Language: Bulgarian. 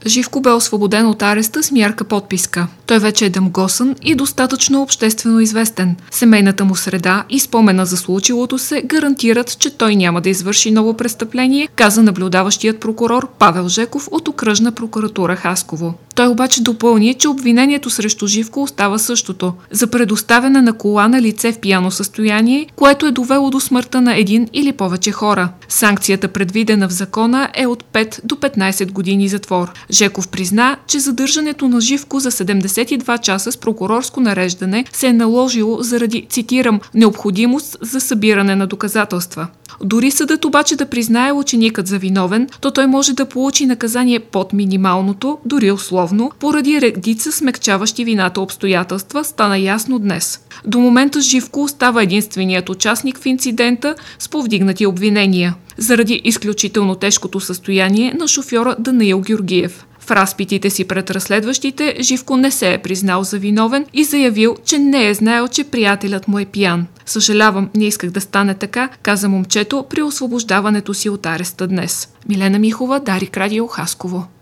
Живко бе освободен от ареста с мярка подписка. Той вече е дамгосан и достатъчно обществено известен. Семейната му среда и спомена за случилото се гарантират, че той няма да извърши ново престъпление, каза наблюдаващият прокурор Павел Жеков от Окръжна прокуратура Хасково. Той обаче допълни, че обвинението срещу Живко остава същото – за предоставяне на кола на лице в пияно състояние, което е довело до смъртта на един или повече хора. Санкцията, предвидена в закона, е от 5 до 15 години затвор. Жеков призна, че задържането на Живко за 72 часа с прокурорско нареждане се е наложило заради, цитирам, необходимост за събиране на доказателства. Дори съдът обаче да признае ученикът за виновен, то той може да получи наказание под минималното, дори условно, поради редица смекчаващи вината обстоятелства, стана ясно днес. До момента Живко остава единственият участник в инцидента с повдигнати обвинения заради изключително тежкото състояние на шофьора Данаил Георгиев. В разпитите си пред разследващите Живко не се е признал за виновен и заявил, че не е знаел, че приятелят му е пиян. Съжалявам, не исках да стане така, каза момчето при освобождаването си от ареста днес. Милена Михова, Дарик Радио, Хасково.